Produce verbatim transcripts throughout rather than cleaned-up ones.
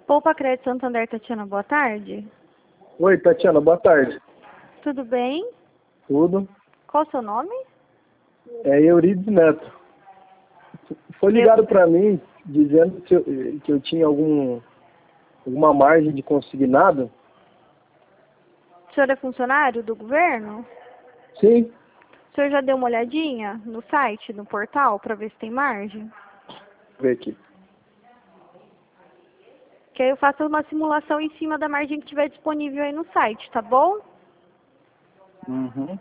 Poupa Crédito Santander, Tatiana, boa tarde. Oi, Tatiana, boa tarde. Tudo bem? Tudo? Qual o seu nome? É Eurides Neto. Foi ligado para mim dizendo que eu, que eu tinha algum, alguma margem de consignado. O senhor é funcionário do governo? Sim. O senhor já deu uma olhadinha no site, no portal, para ver se tem margem? Deixa eu ver aqui. Que aí eu faço uma simulação em cima da margem que tiver disponível aí no site, tá bom? Uhum.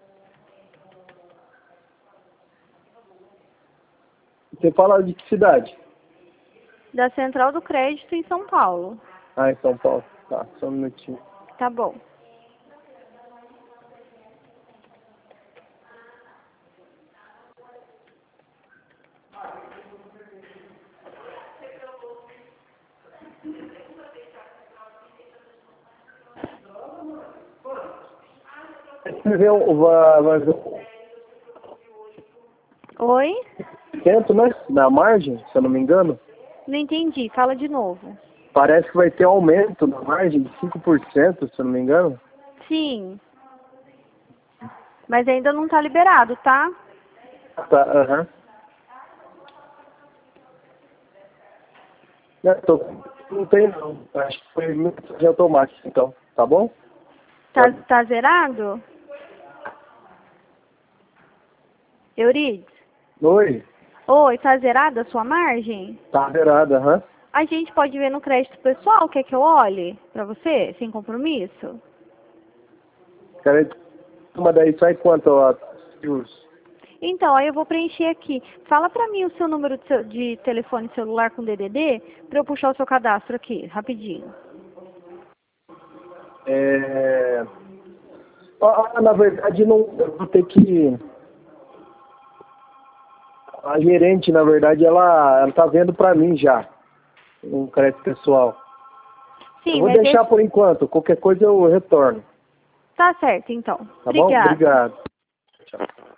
Você fala de que cidade? Da Central do Crédito em São Paulo. Ah, em São Paulo. Tá, só um minutinho. Tá bom. Escreveu o Oi? cento, né? Na margem, se eu não me engano. Não entendi, fala de novo. Parece que vai ter um aumento na margem de cinco por cento, se eu não me engano. Sim. Mas ainda não tá liberado, tá? Tá, aham. Não, tô, não tem não. Acho que foi mensagem automática, então. Tá bom? Tá, tá zerado? Eurides? Oi. Oi, tá zerada a sua margem? Tá zerada, aham. A gente pode ver no crédito pessoal, quer que eu olhe pra você, sem compromisso? Cara, uma daí sai quanto, ó, juros? Então, aí eu vou preencher aqui. Fala pra mim o seu número de, seu- de telefone celular com D D D pra eu puxar o seu cadastro aqui, rapidinho. É... Ah, na verdade, não, eu vou ter que... A gerente, na verdade, ela, ela tá vendo pra mim já. Um crédito pessoal. Eu Sim, vou mas deixar esse... por enquanto. Qualquer coisa eu retorno. Tá certo, então. Tá bom? Obrigada. Obrigado. Tchau.